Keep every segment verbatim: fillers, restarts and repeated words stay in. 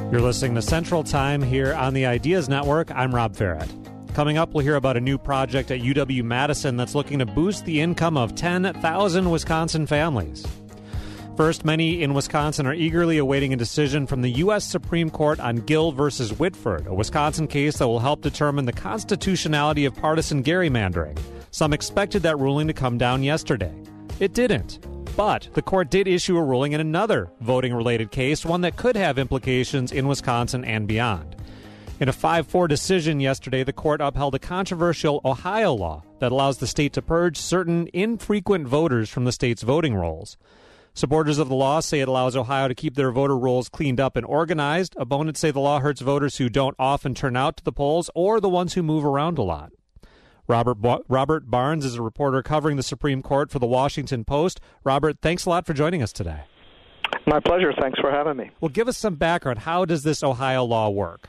You're listening to Central Time here on the Ideas Network. I'm Rob Farrett. Coming up, we'll hear about a new project at U W-Madison that's looking to boost the income of ten thousand Wisconsin families. First, many in Wisconsin are eagerly awaiting a decision from the U S Supreme Court on Gill versus Whitford, a Wisconsin case that will help determine the constitutionality of partisan gerrymandering. Some expected that ruling to come down yesterday. It didn't. But the court did issue a ruling in another voting-related case, one that could have implications in Wisconsin and beyond. In a five four decision yesterday, the court upheld a controversial Ohio law that allows the state to purge certain infrequent voters from the state's voting rolls. Supporters of the law say it allows Ohio to keep their voter rolls cleaned up and organized. Opponents say the law hurts voters who don't often turn out to the polls or the ones who move around a lot. Robert ba- Robert Barnes is a reporter covering the Supreme Court for the Washington Post. Robert, thanks a lot for joining us today. My pleasure. Thanks for having me. Well, give us some background. How does this Ohio law work?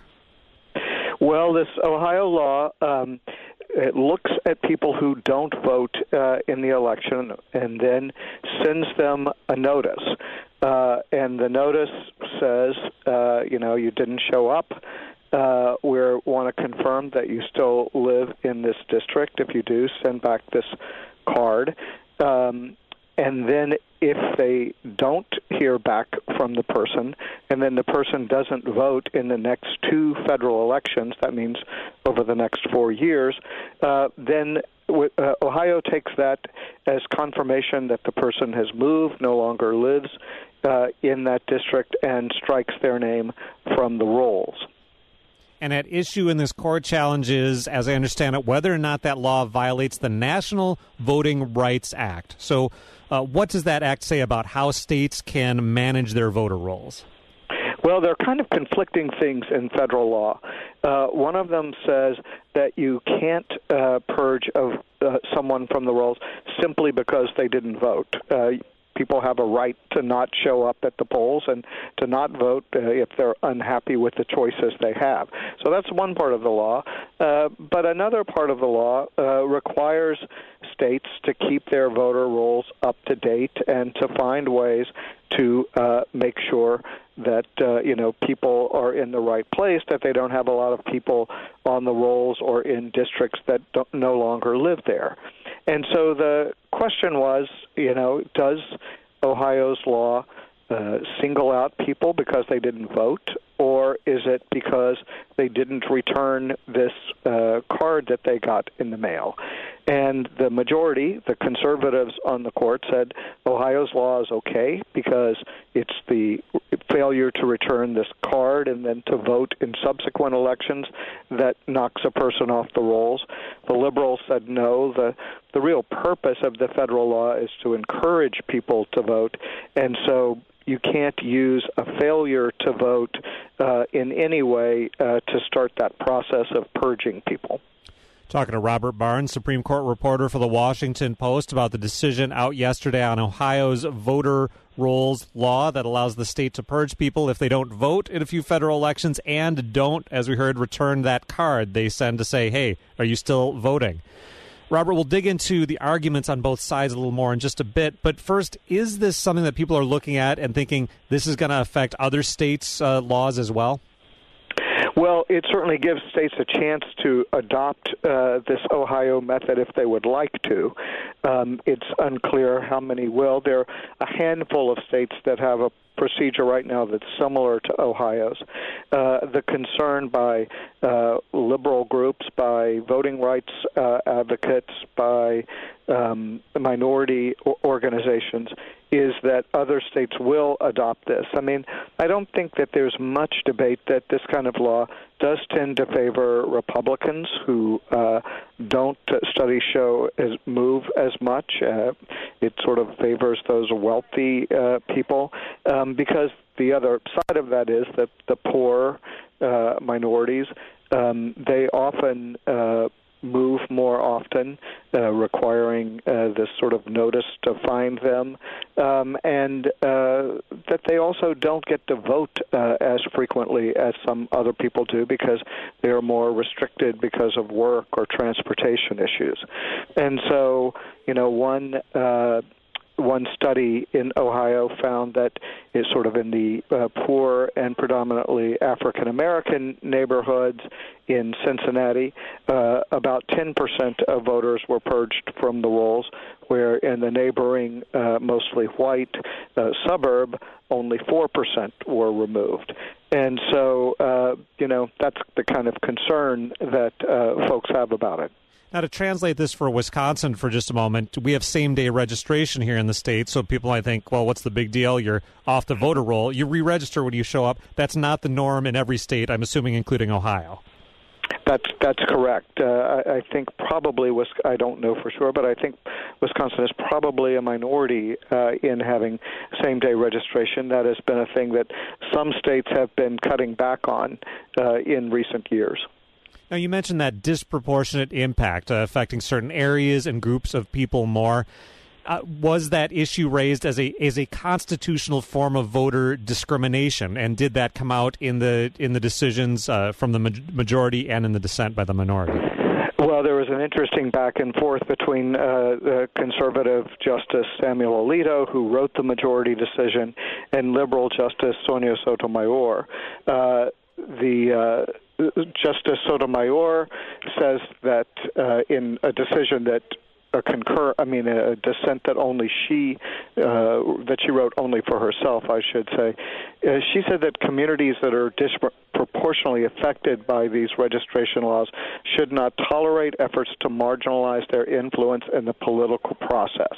Well, this Ohio law, um, it looks at people who don't vote uh, in the election and then sends them a notice. Uh, and the notice says, uh, you know, you didn't show up. Uh, we want to confirm that you still live in this district. If you do, send back this card. Um, and then if they don't hear back from the person, and then the person doesn't vote in the next two federal elections, that means over the next four years, uh, then uh, Ohio takes that as confirmation that the person has moved, no longer lives uh, in that district, and strikes their name from the rolls. And at issue in this court challenge is, as I understand it, whether or not that law violates the National Voting Rights Act. So uh, what does that act say about how states can manage their voter rolls? Well, there are kind of conflicting things in federal law. Uh, one of them says that you can't uh, purge of uh, someone from the rolls simply because they didn't vote. Uh, People have a right to not show up at the polls and to not vote uh, if they're unhappy with the choices they have. So that's one part of the law. Uh, but another part of the law uh, requires states to keep their voter rolls up to date and to find ways to uh, make sure that, uh, you know, people are in the right place, that they don't have a lot of people on the rolls or in districts that don't, no longer live there. And so the question was, you know, does Ohio's law uh, single out people because they didn't vote, or is it because they didn't return this uh, card that they got in the mail? And the majority, the conservatives on the court, said Ohio's law is okay because it's the failure to return this card and then to vote in subsequent elections that knocks a person off the rolls. The liberals said no. The the real purpose of the federal law is to encourage people to vote, and so you can't use a failure to vote uh, in any way uh, to start that process of purging people. Talking to Robert Barnes, Supreme Court reporter for the Washington Post, about the decision out yesterday on Ohio's voter rolls law that allows the state to purge people if they don't vote in a few federal elections and don't, as we heard, return that card they send to say, hey, are you still voting? Robert, we'll dig into the arguments on both sides a little more in just a bit. But first, is this something that people are looking at and thinking this is going to affect other states' uh, laws as well? Well, it certainly gives states a chance to adopt uh, this Ohio method if they would like to. Um, it's unclear how many will. There are a handful of states that have a procedure right now that's similar to Ohio's. Uh, the concern by uh, liberal groups, by voting rights uh, advocates, by um, minority organizations is that other states will adopt this. I mean, I don't think that there's much debate that this kind of law does tend to favor Republicans who uh, don't, uh, studies show, as move as much. Uh, it sort of favors those wealthy uh, people um, because the other side of that is that the poor uh, minorities, um, they often uh, move more often, uh, requiring uh, this sort of notice to find them, um, and uh, that they also don't get to vote uh, as frequently as some other people do because they are more restricted because of work or transportation issues. And so, you know, one uh, one study in Ohio found that it's sort of in the uh, poor and predominantly African-American neighborhoods in Cincinnati, uh, about ten percent of voters were purged from the rolls, where in the neighboring, uh, mostly white uh, suburb, only four percent were removed. And so, uh, you know, that's the kind of concern that uh, folks have about it. Now, to translate this for Wisconsin for just a moment, we have same-day registration here in the state, so people might think, well, what's the big deal? You're off the voter roll. You re-register when you show up. That's not the norm in every state, I'm assuming, including Ohio. That's that's correct. Uh, I, I think probably, I don't know for sure, but I think Wisconsin is probably a minority uh, in having same-day registration. That has been a thing that some states have been cutting back on uh, in recent years. Now, you mentioned that disproportionate impact uh, affecting certain areas and groups of people more. Uh, was that issue raised as a as a constitutional form of voter discrimination, and did that come out in the in the decisions uh, from the ma- majority and in the dissent by the minority? Well, there was an interesting back and forth between uh, the conservative Justice Samuel Alito, who wrote the majority decision, and liberal Justice Sonia Sotomayor. Uh, the uh, Justice Sotomayor says that uh, in a decision that a concur, I mean, a dissent that only she, uh, that she wrote only for herself, I should say. Uh, she said that communities that are disproportionately affected by these registration laws should not tolerate efforts to marginalize their influence in the political process.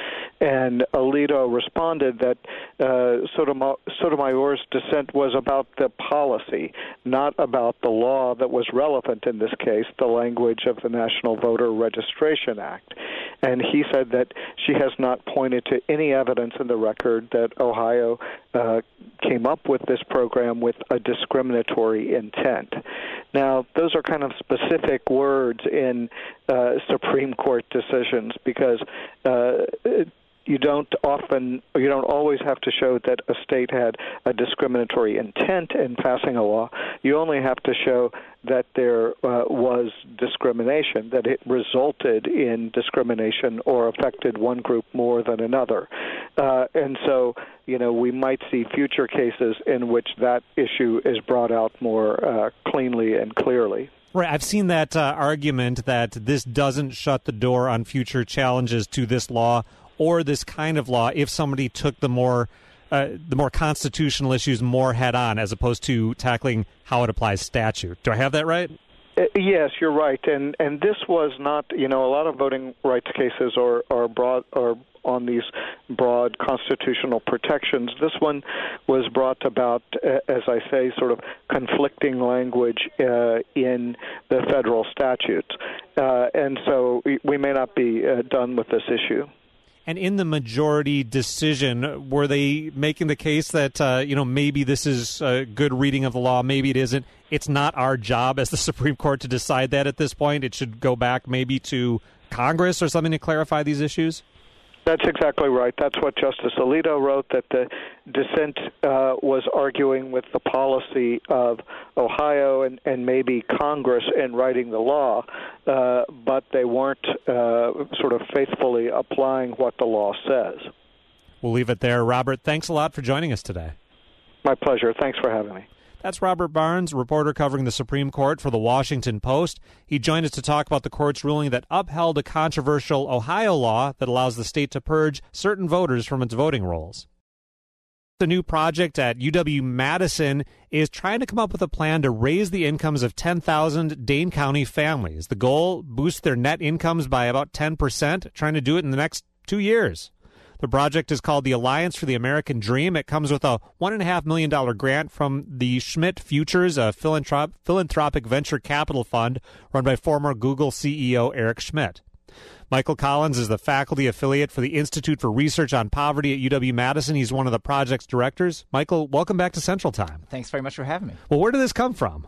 And Alito responded that uh, Sotomayor, Sotomayor's dissent was about the policy, not about the law that was relevant in this case, the language of the National Voter Registration Act. And he said that she has not pointed to any evidence in the record that Ohio uh, came up with this program with a discriminatory intent. Now, those are kind of specific words in uh, Supreme Court decisions because uh, you don't often, you don't always have to show that a state had a discriminatory intent in passing a law. You only have to show that there uh, was discrimination, that it resulted in discrimination or affected one group more than another. Uh, and so, you know, we might see future cases in which that issue is brought out more uh, cleanly and clearly. Right. I've seen that uh, argument that this doesn't shut the door on future challenges to this law or this kind of law if somebody took the more uh, the more constitutional issues more head-on as opposed to tackling how it applies statute. Do I have that right? Uh, yes, you're right. And and this was not, you know, a lot of voting rights cases are, are broad are on these broad constitutional protections. This one was brought about, uh, as I say, sort of conflicting language uh, in the federal statutes. Uh, and so we may not be uh, done with this issue. And in the majority decision, were they making the case that, uh, you know, maybe this is a good reading of the law, maybe it isn't? It's not our job as the Supreme Court to decide that at this point. It should go back maybe to Congress or something to clarify these issues? That's exactly right. That's what Justice Alito wrote, that the dissent uh, was arguing with the policy of Ohio and, and maybe Congress in writing the law, uh, but they weren't uh, sort of faithfully applying what the law says. We'll leave it there. Robert, thanks a lot for joining us today. My pleasure. Thanks for having me. That's Robert Barnes, reporter covering the Supreme Court for The Washington Post. He joined us to talk about the court's ruling that upheld a controversial Ohio law that allows the state to purge certain voters from its voting rolls. The new project at U W-Madison is trying to come up with a plan to raise the incomes of ten thousand Dane County families. The goal, boost their net incomes by about ten percent, trying to do it in the next two years. The project is called the Alliance for the American Dream. It comes with a one point five million dollars grant from the Schmidt Futures, a philanthrop- philanthropic venture capital fund run by former Google C E O Eric Schmidt. Michael Collins is the faculty affiliate for the Institute for Research on Poverty at U W-Madison. He's one of the project's directors. Michael, welcome back to Central Time. Thanks very much for having me. Well, where did this come from?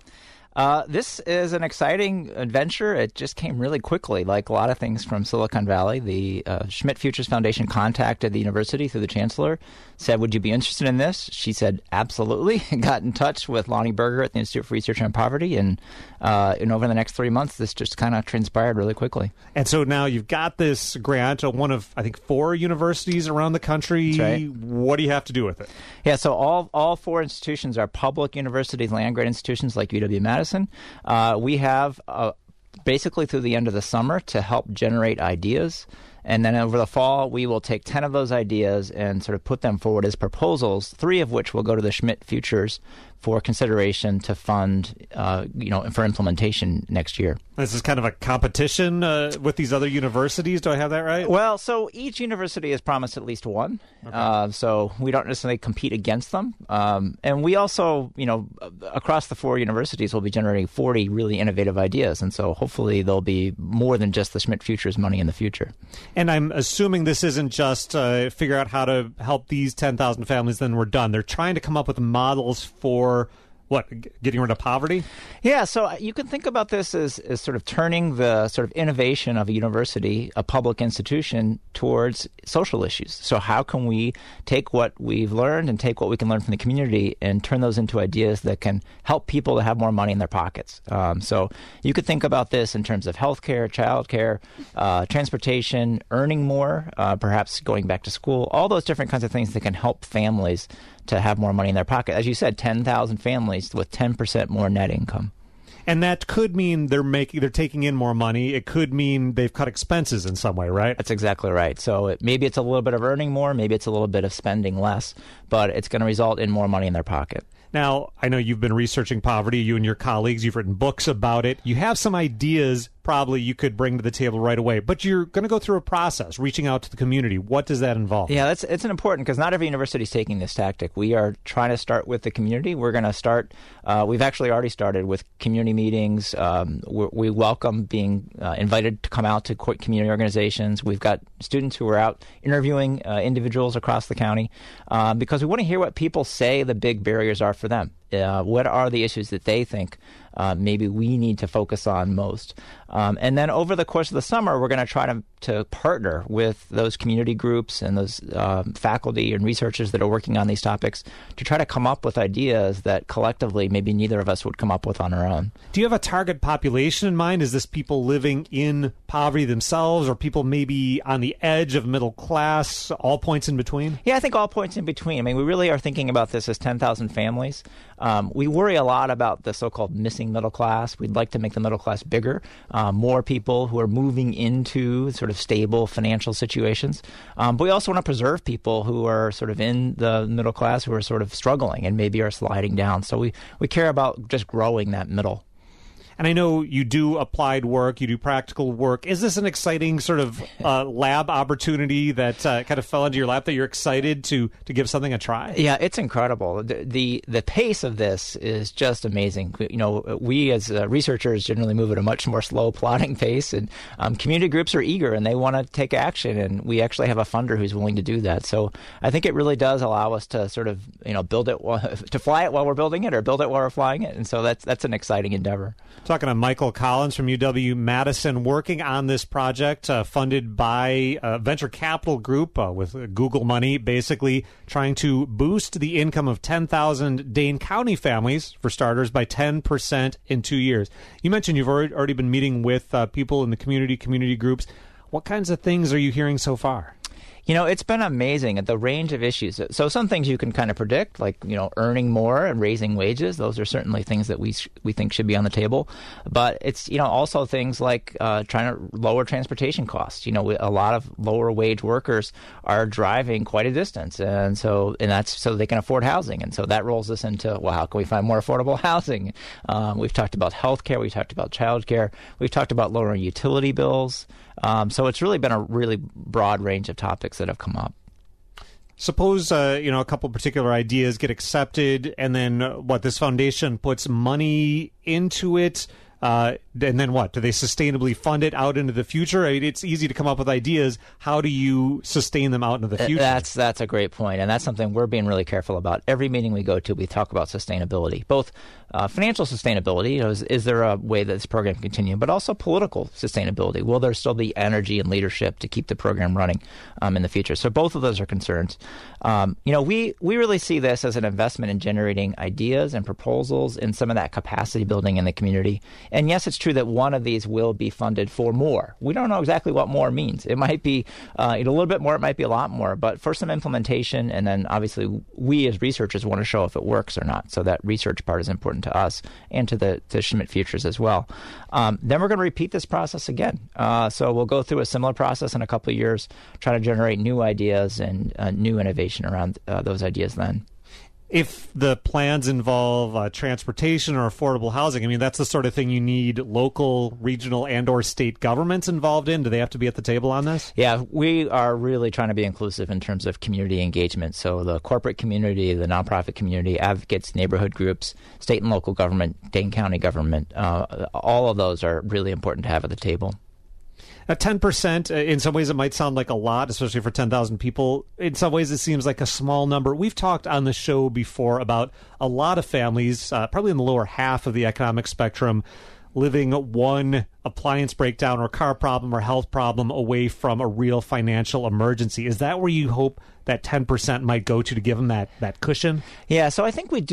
Uh, this is an exciting adventure. It just came really quickly, like a lot of things from Silicon Valley. The uh, Schmidt Futures Foundation contacted the university through the chancellor, said, would you be interested in this? She said, absolutely, and got in touch with Lonnie Berger at the Institute for Research on Poverty, and, uh, and over the next three months, this just kind of transpired really quickly. And so now you've got this grant, one of, I think, four universities around the country. That's right. What do you have to do with it? Yeah, so all, all four institutions are public universities, land-grant institutions like U W Madison. Uh, we have uh, basically through the end of the summer to help generate ideas. And then over the fall, we will take ten of those ideas and sort of put them forward as proposals, three of which will go to the Schmidt Futures for consideration to fund, uh, you know, for implementation next year. This is kind of a competition uh, with these other universities. Do I have that right? Well, so each university has promised at least one. Okay. Uh, so we don't necessarily compete against them. Um, and we also, you know, across the four universities, will be generating forty really innovative ideas. And so hopefully there'll be more than just the Schmidt Futures money in the future. And I'm assuming this isn't just uh, figure out how to help these ten thousand families, then we're done. They're trying to come up with models for what, getting rid of poverty? Yeah, so you can think about this as, as sort of turning the sort of innovation of a university, a public institution, towards social issues. So how can we take what we've learned and take what we can learn from the community and turn those into ideas that can help people to have more money in their pockets? Um, so you could think about this in terms of healthcare, childcare, uh, transportation, earning more, uh, perhaps going back to school, all those different kinds of things that can help families to have more money in their pocket. As you said, ten thousand families with ten percent more net income. And that could mean they're making, they're taking in more money. It could mean they've cut expenses in some way, right? That's exactly right. So it, maybe it's a little bit of earning more, maybe it's a little bit of spending less, but it's going to result in more money in their pocket. Now, I know you've been researching poverty, you and your colleagues, you've written books about it. You have some ideas probably you could bring to the table right away, but you're going to go through a process, reaching out to the community. What does that involve? Yeah, that's it's an important, because not every university is taking this tactic. We are trying to start with the community. We're going to start, uh, we've actually already started with community meetings. Um, we welcome being uh, invited to come out to community organizations. We've got students who are out interviewing uh, individuals across the county uh, because we want to hear what people say the big barriers are for them. Uh, what are the issues that they think uh, maybe we need to focus on most? Um, and then over the course of the summer, we're going to try to to partner with those community groups and those um, faculty and researchers that are working on these topics to try to come up with ideas that collectively maybe neither of us would come up with on our own. Do you have a target population in mind? Is this people living in poverty themselves, or people maybe on the edge of middle class, all points in between? Yeah, I think all points in between. I mean, we really are thinking about this as ten thousand families. Um, we worry a lot about the so-called missing middle class. We'd like to make the middle class bigger, uh, more people who are moving into sort of stable financial situations. Um, but we also want to preserve people who are sort of in the middle class who are sort of struggling and maybe are sliding down. So we, we care about just growing that middle. And I know you do applied work, you do practical work. Is this an exciting sort of uh, lab opportunity that uh, kind of fell into your lap that you're excited to to give something a try? Yeah, it's incredible. The the, the pace of this is just amazing. You know, we as uh, researchers generally move at a much more slow, plodding pace, and um, community groups are eager and they want to take action, and we actually have a funder who's willing to do that. So I think it really does allow us to sort of, you know, build it, while, to fly it while we're building it, or build it while we're flying it. And so that's that's an exciting endeavor. Talking to Michael Collins from U W Madison, working on this project uh, funded by a venture capital group uh, with Google money, basically trying to boost the income of ten thousand Dane County families, for starters, by ten percent in two years. You mentioned you've already, already been meeting with uh, people in the community, community groups. What kinds of things are you hearing so far? You know, it's been amazing at the range of issues. So some things you can kind of predict, like, you know, earning more and raising wages. Those are certainly things that we sh- we think should be on the table. But it's, you know, also things like uh, trying to lower transportation costs. You know, a lot of lower wage workers are driving quite a distance. And so and that's so they can afford housing. And so that rolls us into, well, how can we find more affordable housing? Um, we've talked about healthcare. We've talked about childcare. We've talked about lowering utility bills. Um, so it's really been a really broad range of topics that have come up. Suppose uh, you know a couple particular ideas get accepted, and then uh, what? This foundation puts money into it. Uh, and then what? Do they sustainably fund it out into the future? I mean, it's easy to come up with ideas. How do you sustain them out into the future? That's that's a great point, and that's something we're being really careful about. Every meeting we go to, we talk about sustainability, both uh, financial sustainability. You know, is, is there a way that this program can continue, but also political sustainability? Will there still be energy and leadership to keep the program running um, in the future? So both of those are concerns. Um, you know, we we really see this as an investment in generating ideas and proposals and some of that capacity building in the community. And yes, it's true that one of these will be funded for more. We don't know exactly what more means. It might be uh, a little bit more, it might be a lot more, but for some implementation, and then obviously we as researchers want to show if it works or not. So that research part is important to us and to the to Schmidt Futures as well. Um, then we're going to repeat this process again. Uh, so we'll go through a similar process in a couple of years, try to generate new ideas and uh, new innovation around uh, those ideas then. If the plans involve uh, transportation or affordable housing, I mean, that's the sort of thing you need local, regional, and or state governments involved in. Do they have to be at the table on this? Yeah, we are really trying to be inclusive in terms of community engagement. So the corporate community, the nonprofit community, advocates, neighborhood groups, state and local government, Dane County government, uh, all of those are really important to have at the table. Now, ten percent, in some ways it might sound like a lot, especially for ten thousand people. In some ways it seems like a small number. We've talked on the show before about a lot of families, uh, probably in the lower half of the economic spectrum, living one appliance breakdown or car problem or health problem away from a real financial emergency. Is that where you hope that ten percent might go to to give them that, that cushion? Yeah, so I think we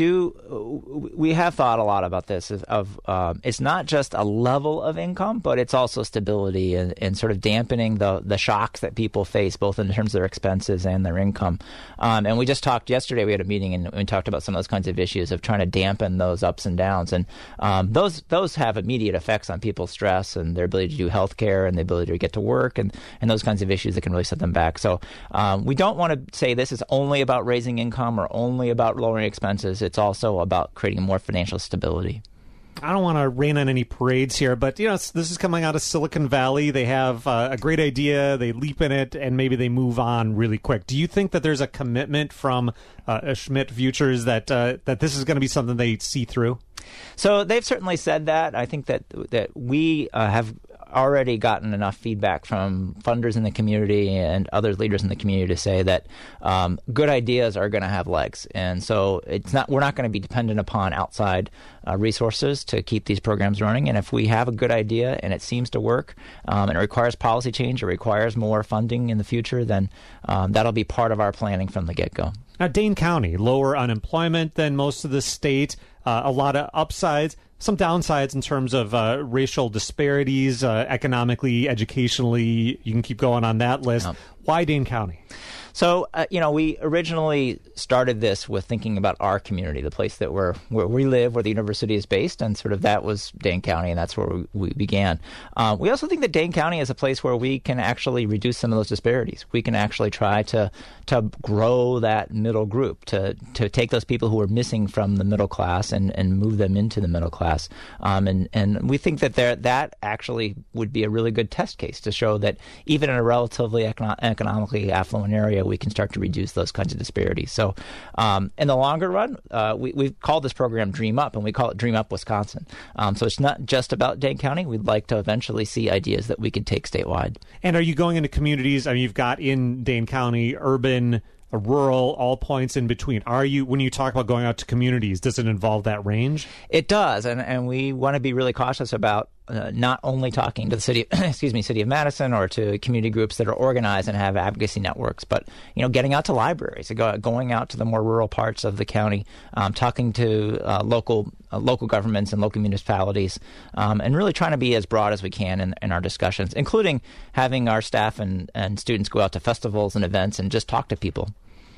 do, we have thought a lot about this. Of um, it's not just a level of income, but it's also stability and, and sort of dampening the, the shocks that people face, both in terms of their expenses and their income. Um, and we just talked yesterday, we had a meeting and we talked about some of those kinds of issues of trying to dampen those ups and downs. And um, those those have immediate effects on people's stress and their ability to do health care and the ability to get to work and, and those kinds of issues that can really set them back. So um, we don't want to say this is only about raising income or only about lowering expenses. It's also about creating more financial stability. I don't want to rain on any parades here, but you know, this is coming out of Silicon Valley. They have uh, a great idea, they leap in it, and maybe they move on really quick. Do you think that there's a commitment from uh, Schmidt Futures that uh, that this is going to be something they see through? So they've certainly said that. I think that that we uh, have already gotten enough feedback from funders in the community and other leaders in the community to say that um, good ideas are going to have legs, and so it's not. We're not going to be dependent upon outside uh, resources to keep these programs running. And if we have a good idea and it seems to work, um, and it requires policy change, it requires more funding in the future, then um, that'll be part of our planning from the get-go. Now, Dane County, lower unemployment than most of the state, uh, a lot of upsides, some downsides in terms of uh, racial disparities, uh, economically, educationally. You can keep going on that list. Yep. Why Dane County? So, uh, you know, we originally started this with thinking about our community, the place that we're, where we live, where the university is based, and sort of that was Dane County, and that's where we, we began. Uh, we also think that Dane County is a place where we can actually reduce some of those disparities. We can actually try to to grow that middle group, to to take those people who are missing from the middle class and, and move them into the middle class. Um, and, and we think that there, that actually would be a really good test case to show that even in a relatively econo- economically affluent area, we can start to reduce those kinds of disparities. So um, in the longer run, uh, we, we've called this program Dream Up, and we call it Dream Up Wisconsin. Um, so it's not just about Dane County. We'd like to eventually see ideas that we could take statewide. And are you going into communities? I mean, you've got in Dane County, urban, rural, all points in between. Are you, when you talk about going out to communities, does it involve that range? It does, and, and we want to be really cautious about uh, not only talking to the city, excuse me, city of Madison or to community groups that are organized and have advocacy networks, but you know, getting out to libraries, go, going out to the more rural parts of the county, um, talking to uh, local uh, local governments and local municipalities, um, and really trying to be as broad as we can in, in our discussions, including having our staff and, and students go out to festivals and events and just talk to people.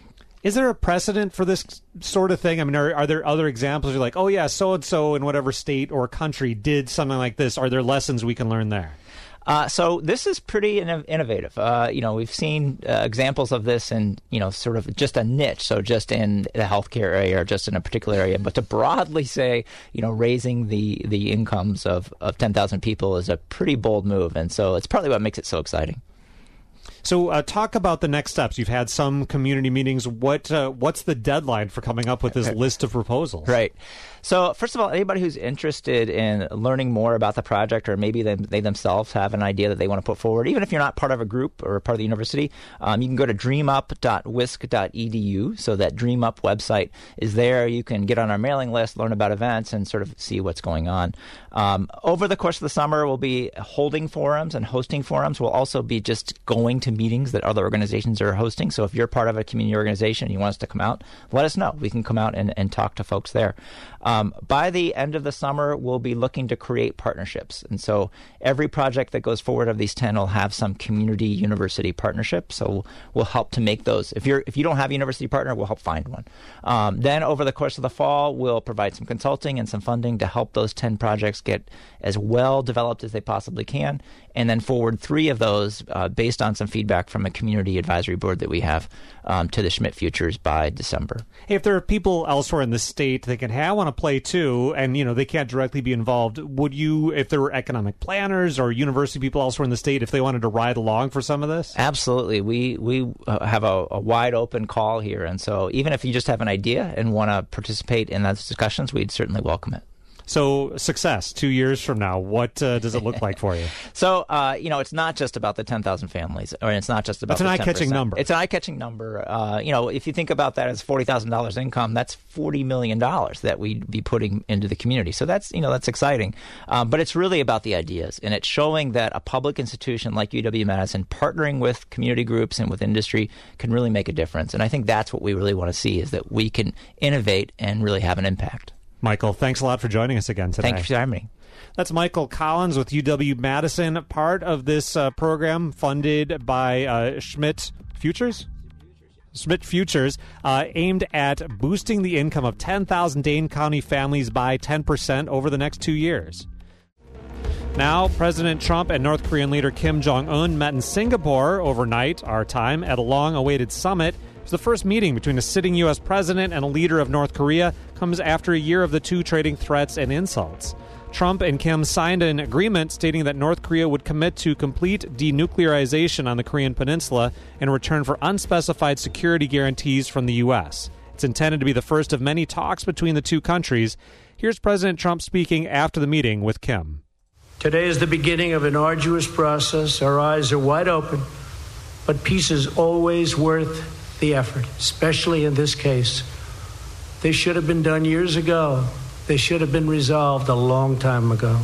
Is there a precedent for this sort of thing? I mean, are, are there other examples? You're like, oh, yeah, so-and-so in whatever state or country did something like this. Are there lessons we can learn there? Uh, so this is pretty in- innovative. Uh, you know, we've seen uh, examples of this in, you know, sort of just a niche, so just in the healthcare area or just in a particular area. But to broadly say, you know, raising the, the incomes of, of ten thousand people is a pretty bold move. And so it's partly what makes it so exciting. So uh, talk about the next steps. You've had some community meetings. What uh, What's the deadline for coming up with this list of proposals? Right. So first of all, anybody who's interested in learning more about the project, or maybe they, they themselves have an idea that they want to put forward, even if you're not part of a group or part of the university, um, you can go to dream up dot wisc dot e d u. So that DreamUp website is there. You can get on our mailing list, learn about events, and sort of see what's going on. Um, over the course of the summer, we'll be holding forums and hosting forums. We'll also be just going to meetings that other organizations are hosting. So if you're part of a community organization and you want us to come out, let us know. We can come out and, and talk to folks there. Um, by the end of the summer, we'll be looking to create partnerships. And so every project that goes forward of these ten will have some community university partnership. So we'll help to make those. If you're if you don't have a university partner, we'll help find one. Um, then over the course of the fall, we'll provide some consulting and some funding to help those ten projects get as well developed as they possibly can, and then forward three of those uh, based on some feedback from a community advisory board that we have um, to the Schmidt Futures by December. Hey, if there are people elsewhere in the state that can, hey, I want to play too, and you know they can't directly be involved, would you, if there were economic planners or university people elsewhere in the state, if they wanted to ride along for some of this? Absolutely. We we uh, have a, a wide open call here, and so even if you just have an idea and want to participate in those discussions, we'd certainly welcome it. So success, two years from now, what uh, does it look like for you? So, uh, you know, it's not just about the ten thousand families, or it's not just about That's an the eye-catching number. It's an eye-catching number. Uh, you know, if you think about that as forty thousand dollars income, that's forty million dollars that we'd be putting into the community. So that's, you know, that's exciting. Um, but it's really about the ideas, and it's showing that a public institution like U W-Madison partnering with community groups and with industry can really make a difference. And I think that's what we really want to see, is that we can innovate and really have an impact. Michael, thanks a lot for joining us again today. Thank you for having me. That's Michael Collins with U W-Madison, part of this uh, program funded by uh, Schmidt Futures? Schmidt Futures, uh, aimed at boosting the income of ten thousand Dane County families by ten percent over the next two years. Now, President Trump and North Korean leader Kim Jong-un met in Singapore overnight, our time, at a long-awaited summit. The first meeting between a sitting U S president and a leader of North Korea comes after a year of the two trading threats and insults. Trump and Kim signed an agreement stating that North Korea would commit to complete denuclearization on the Korean peninsula in return for unspecified security guarantees from the U S. It's intended to be the first of many talks between the two countries. Here's President Trump speaking after the meeting with Kim. Today is the beginning of an arduous process. Our eyes are wide open, but peace is always worth the effort, especially in this case. This should have been done years ago. They should have been resolved a long time ago.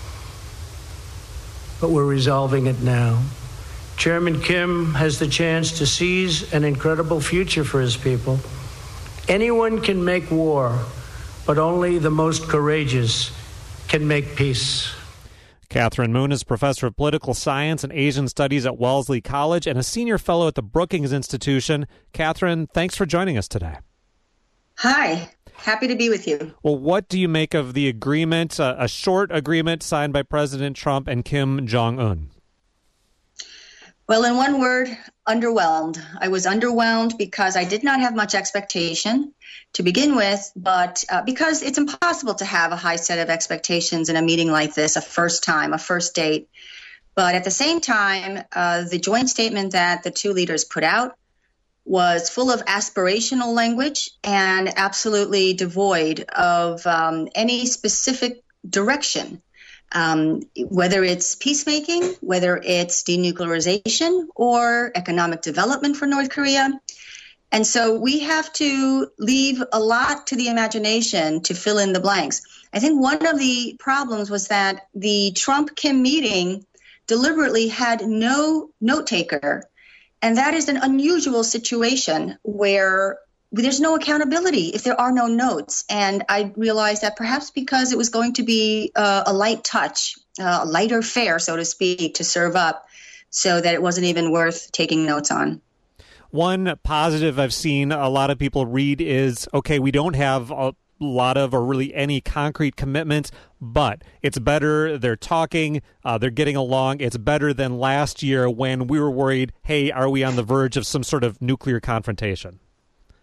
But we're resolving it now. Chairman Kim has the chance to seize an incredible future for his people. Anyone can make war, but only the most courageous can make peace. Catherine Moon is professor of political science and Asian studies at Wellesley College and a senior fellow at the Brookings Institution. Catherine, thanks for joining us today. Hi, happy to be with you. Well, what do you make of the agreement, uh, a short agreement signed by President Trump and Kim Jong-un? Well, in one word, underwhelmed. I was underwhelmed because I did not have much expectation to begin with, but uh, because it's impossible to have a high set of expectations in a meeting like this, a first time, a first date. But at the same time, uh, the joint statement that the two leaders put out was full of aspirational language and absolutely devoid of um, any specific direction. Um, whether it's peacemaking, whether it's denuclearization or economic development for North Korea. And so we have to leave a lot to the imagination to fill in the blanks. I think one of the problems was that the Trump-Kim meeting deliberately had no note taker. And that is an unusual situation where there's no accountability if there are no notes. And I realized that perhaps because it was going to be uh, a light touch, uh, a lighter fare, so to speak, to serve up, so that it wasn't even worth taking notes on. One positive I've seen a lot of people read is, okay, we don't have a lot of or really any concrete commitments, but it's better. They're talking, uh, they're getting along. It's better than last year when we were worried, hey, are we on the verge of some sort of nuclear confrontation?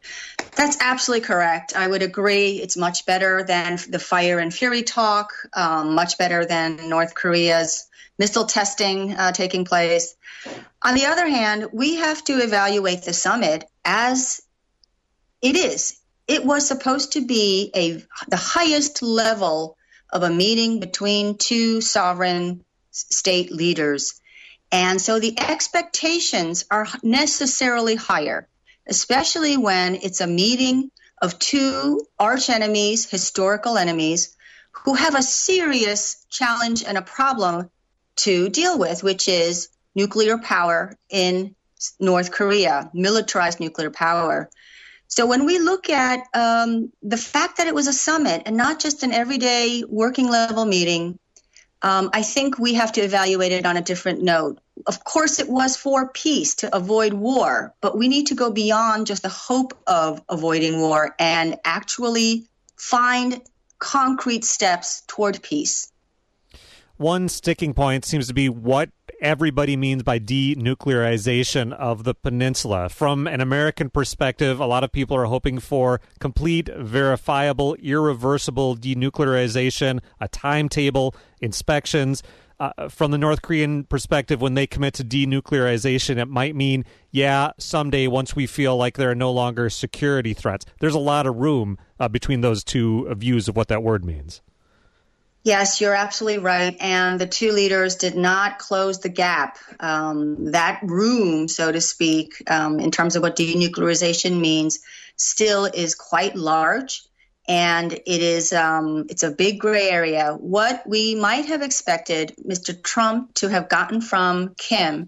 That's absolutely correct. I would agree. It's much better than the fire and fury talk, um, much better than North Korea's missile testing uh, taking place. On the other hand, we have to evaluate the summit as it is. It was supposed to be a the highest level of a meeting between two sovereign state leaders. And so the expectations are necessarily higher, especially when it's a meeting of two arch enemies, historical enemies, who have a serious challenge and a problem to deal with, which is nuclear power in North Korea, militarized nuclear power. So when we look at um, the fact that it was a summit and not just an everyday working level meeting, um, I think we have to evaluate it on a different note. Of course, it was for peace, to avoid war, but we need to go beyond just the hope of avoiding war and actually find concrete steps toward peace. One sticking point seems to be what everybody means by denuclearization of the peninsula. From an American perspective, a lot of people are hoping for complete, verifiable, irreversible denuclearization, a timetable, inspections. Uh, from the North Korean perspective, when they commit to denuclearization, it might mean, yeah, someday once we feel like there are no longer security threats. There's a lot of room uh, between those two views of what that word means. Yes, you're absolutely right. And the two leaders did not close the gap. Um, that room, so to speak, um, in terms of what denuclearization means, still is quite large. And it is um, it's a big gray area. What we might have expected Mister Trump to have gotten from Kim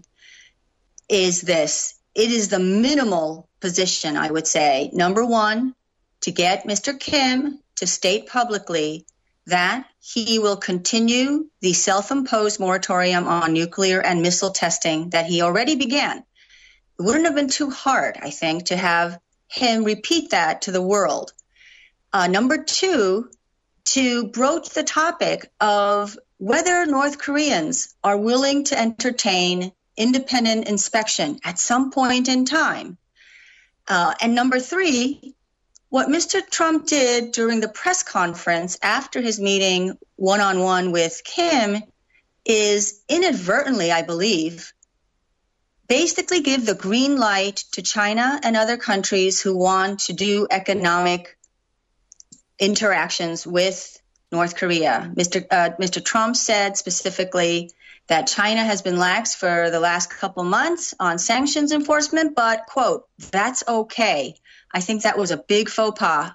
is this. It is the minimal position, I would say. Number one, to get Mister Kim to state publicly that he will continue the self-imposed moratorium on nuclear and missile testing that he already began. It wouldn't have been too hard, I think, to have him repeat that to the world. Uh, number two, to broach the topic of whether North Koreans are willing to entertain independent inspection at some point in time. Uh, and number three, what Mister Trump did during the press conference after his meeting one-on-one with Kim is inadvertently, I believe, basically give the green light to China and other countries who want to do economic interactions with North Korea. Mister Uh, Mister Trump said specifically that China has been lax for the last couple months on sanctions enforcement, but, quote, that's okay. I think that was a big faux pas.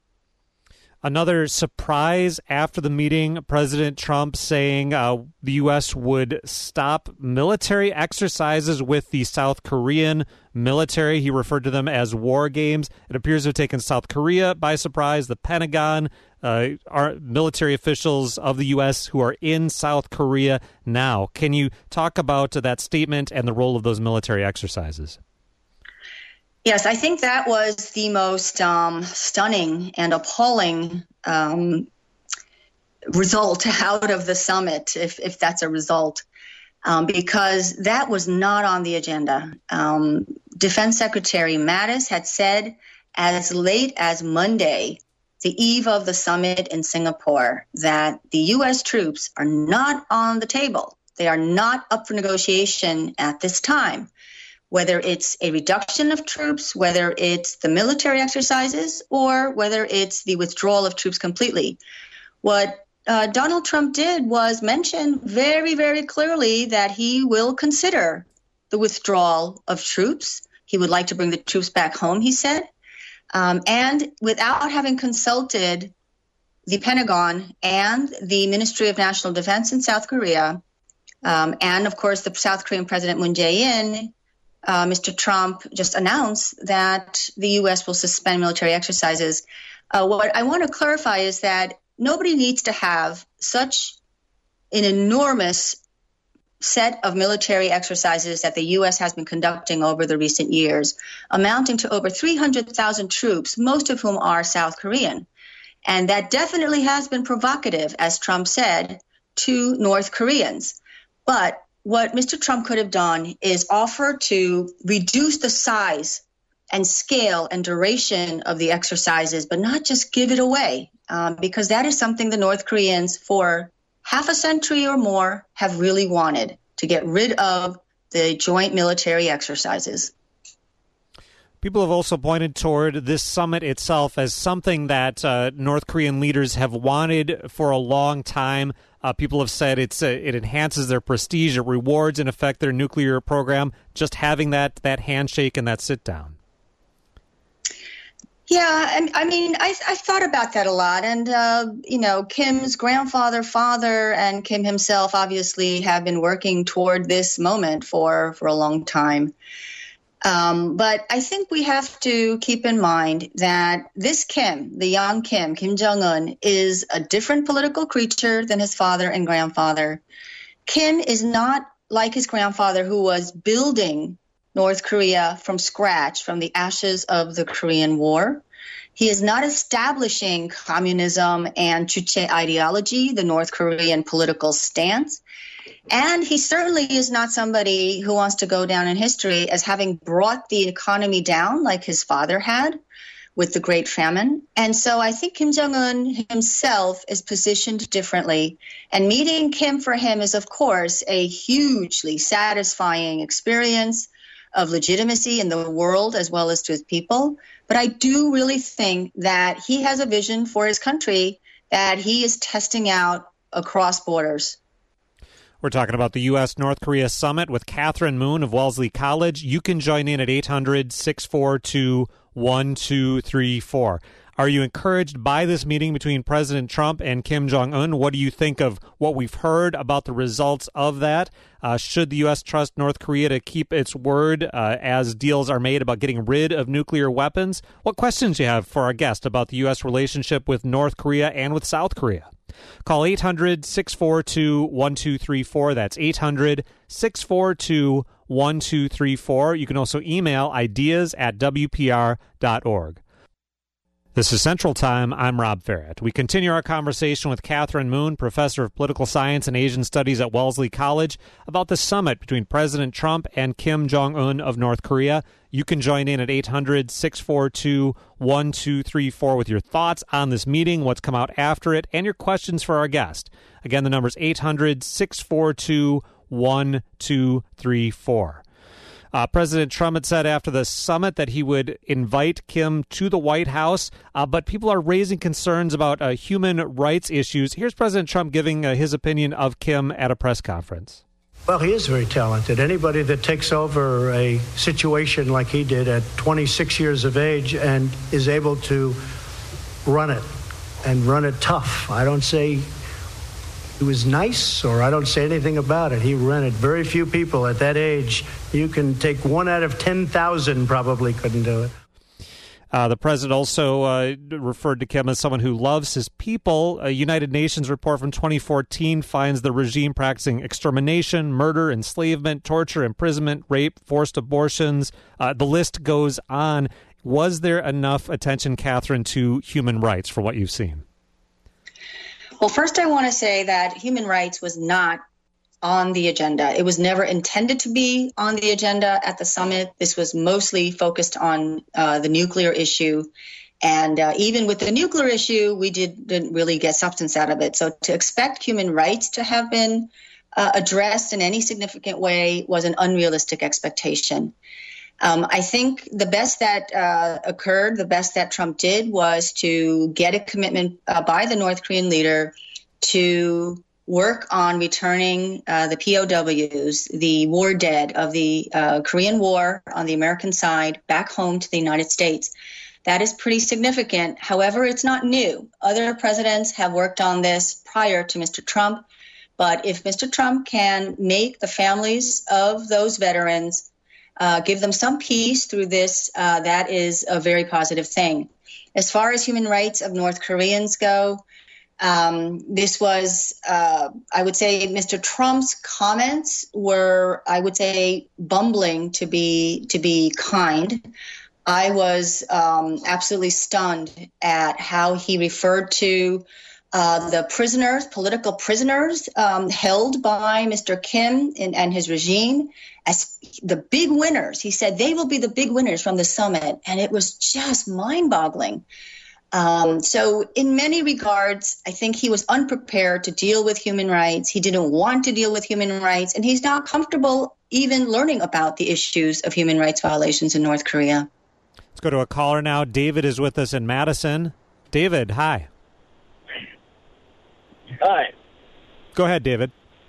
Another surprise after the meeting, President Trump saying uh, the U S would stop military exercises with the South Korean military. He referred to them as war games. It appears to have taken South Korea by surprise. The Pentagon, uh, our military officials of the U S who are in South Korea now. Can you talk about that statement and the role of those military exercises? Yes, I think that was the most um, stunning and appalling um, result out of the summit, if, if that's a result, um, because that was not on the agenda. Um, Defense Secretary Mattis had said as late as Monday, the eve of the summit in Singapore, that the U S troops are not on the table. They are not up for negotiation at this time. Whether it's a reduction of troops, whether it's the military exercises, or whether it's the withdrawal of troops completely. What uh, Donald Trump did was mention very, very clearly that he will consider the withdrawal of troops. He would like to bring the troops back home, he said. Um, and without having consulted the Pentagon and the Ministry of National Defense in South Korea, um, and, of course, the South Korean President Moon Jae-in, Uh, Mister Trump just announced that the U S will suspend military exercises. Uh, what I want to clarify is that nobody needs to have such an enormous set of military exercises that the U S has been conducting over the recent years, amounting to over three hundred thousand troops, most of whom are South Korean. And that definitely has been provocative, as Trump said, to North Koreans. But what Mister Trump could have done is offer to reduce the size and scale and duration of the exercises, but not just give it away, um, because that is something the North Koreans for half a century or more have really wanted, to get rid of the joint military exercises. People have also pointed toward this summit itself as something that uh, North Korean leaders have wanted for a long time. Uh, people have said it's uh, it enhances their prestige, it rewards, in effect, their nuclear program, just having that, that handshake and that sit-down. Yeah, and I mean, I I thought about that a lot, and uh, you know, Kim's grandfather, father, and Kim himself obviously have been working toward this moment for for a long time. Um, but I think we have to keep in mind that this Kim, the young Kim, Kim Jong-un, is a different political creature than his father and grandfather. Kim is not like his grandfather, who was building North Korea from scratch, from the ashes of the Korean War. He is not establishing communism and Juche ideology, the North Korean political stance. And he certainly is not somebody who wants to go down in history as having brought the economy down like his father had with the Great Famine. And so I think Kim Jong-un himself is positioned differently. And meeting Kim for him is, of course, a hugely satisfying experience of legitimacy in the world as well as to his people. But I do really think that he has a vision for his country that he is testing out across borders. We're talking about the U S North Korea Summit with Catherine Moon of Wellesley College. You can join in at eight hundred, six four two, one two three four. Are you encouraged by this meeting between President Trump and Kim Jong-un? What do you think of what we've heard about the results of that? Uh, should the U S trust North Korea to keep its word uh, as deals are made about getting rid of nuclear weapons? What questions do you have for our guest about the U S relationship with North Korea and with South Korea? Call eight hundred, six four two, one two three four. That's eight hundred, six four two, one two three four. You can also email ideas at w p r dot org. This is Central Time. I'm Rob Ferret. We continue our conversation with Catherine Moon, professor of political science and Asian studies at Wellesley College, about the summit between President Trump and Kim Jong-un of North Korea. You can join in at eight hundred, six four two, one two three four with your thoughts on this meeting, what's come out after it, and your questions for our guest. Again, the number is eight hundred, six four two, one two three four. Uh, President Trump had said after the summit that he would invite Kim to the White House, uh, but people are raising concerns about uh, human rights issues. Here's President Trump giving uh, his opinion of Kim at a press conference. Well, he is very talented. Anybody that takes over a situation like he did at twenty-six years of age and is able to run it and run it tough. I don't say he was nice, or I don't say anything about it. He ran it. Very few people at that age, you can take one out of ten thousand probably couldn't do it. Uh, the president also uh, referred to Kim as someone who loves his people. A United Nations report from twenty fourteen finds the regime practicing extermination, murder, enslavement, torture, imprisonment, rape, forced abortions. Uh, the list goes on. Was there enough attention, Catherine, to human rights for what you've seen? Well, first I want to say that human rights was not on the agenda. It was never intended to be on the agenda at the summit. This was mostly focused on uh, the nuclear issue. And uh, even with the nuclear issue, we did, didn't really get substance out of it. So to expect human rights to have been uh, addressed in any significant way was an unrealistic expectation. Um, I think the best that uh, occurred, the best that Trump did, was to get a commitment uh, by the North Korean leader to work on returning uh, the P O Ws, the war dead of the uh, Korean War on the American side, back home to the United States. That is pretty significant. However, it's not new. Other presidents have worked on this prior to Mister Trump. But if Mister Trump can make the families of those veterans Uh, give them some peace through this, uh, that is a very positive thing. As far as human rights of North Koreans go, um, this was, uh, I would say, Mister Trump's comments were, I would say, bumbling to be to be kind. I was um, absolutely stunned at how he referred to uh, the prisoners, political prisoners um, held by Mister Kim and, and his regime as the big winners. He said they will be the big winners from the summit, and it was just mind-boggling. Um, so in many regards, I think he was unprepared to deal with human rights. He didn't want to deal with human rights, and he's not comfortable even learning about the issues of human rights violations in North Korea. Let's go to a caller now. David is with us in Madison. David, hi. Hi. Go ahead, David.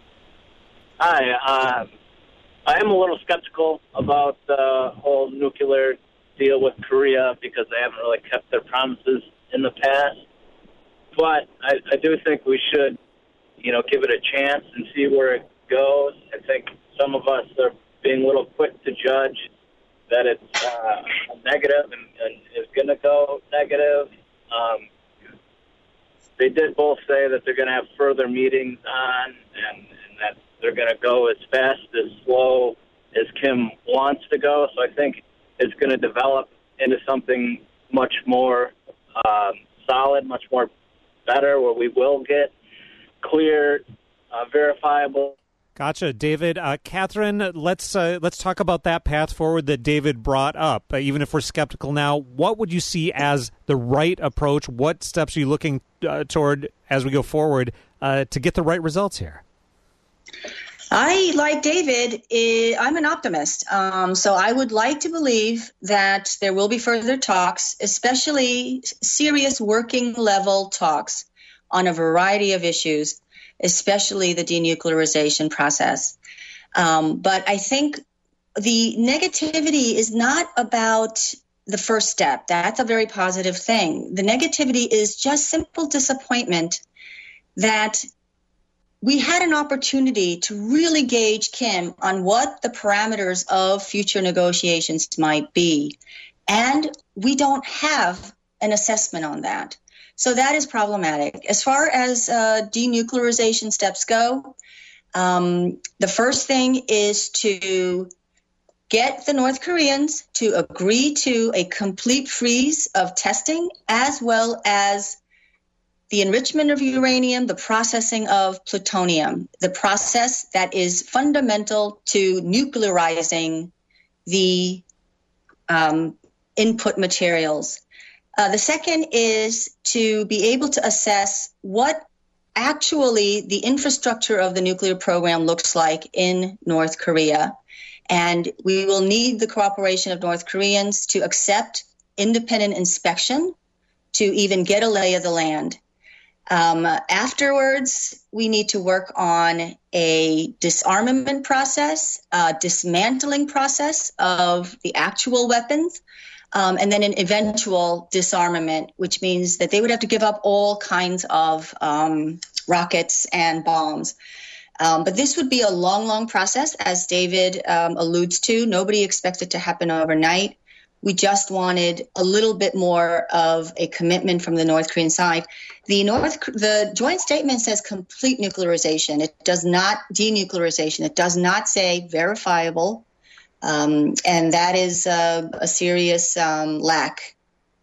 Hi. Uh, I am a little skeptical about the whole nuclear deal with Korea because they haven't really kept their promises in the past. But I, I do think we should, you know, give it a chance and see where it goes. I think some of us are being a little quick to judge that it's uh, negative and, and is going to go negative. Um, they did both say that they're going to have further meetings on and, and that they're going to go as fast, as slow as Kim wants to go. So I think it's going to develop into something much more um, solid, much more better, where we will get clear, uh, verifiable. Gotcha, David. Uh, Catherine, let's uh, let's talk about that path forward that David brought up. Uh, even if we're skeptical now, what would you see as the right approach? What steps are you looking uh, toward as we go forward uh, to get the right results here? I, like David, eh, I'm an optimist. Um, so I would like to believe that there will be further talks, especially serious working level talks on a variety of issues, especially the denuclearization process. Um, but I think the negativity is not about the first step. That's a very positive thing. The negativity is just simple disappointment that we had an opportunity to really gauge Kim on what the parameters of future negotiations might be. And we don't have an assessment on that. So that is problematic. As far as uh, denuclearization steps go, um, the first thing is to get the North Koreans to agree to a complete freeze of testing, as well as the enrichment of uranium, the processing of plutonium, the process that is fundamental to nuclearizing the um, input materials. Uh, the second is to be able to assess what actually the infrastructure of the nuclear program looks like in North Korea. And we will need the cooperation of North Koreans to accept independent inspection to even get a lay of the land. Um, afterwards, we need to work on a disarmament process, a dismantling process of the actual weapons, um, and then an eventual disarmament, which means that they would have to give up all kinds of um, rockets and bombs. Um, but this would be a long, long process, as David um, alludes to. Nobody expects it to happen overnight. We just wanted a little bit more of a commitment from the North Korean side. The North, the joint statement says complete nuclearization. It does not denuclearization. It does not say verifiable, um, and that is uh, a serious um, lack.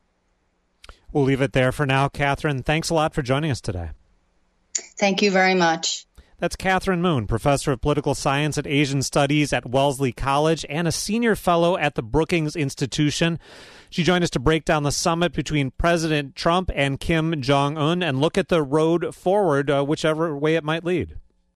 We'll leave it there for now. Catherine, thanks a lot for joining us today. Thank you very much. That's Catherine Moon, professor of political science and Asian studies at Wellesley College and a senior fellow at the Brookings Institution. She joined us to break down the summit between President Trump and Kim Jong-un and look at the road forward, uh, whichever way it might lead.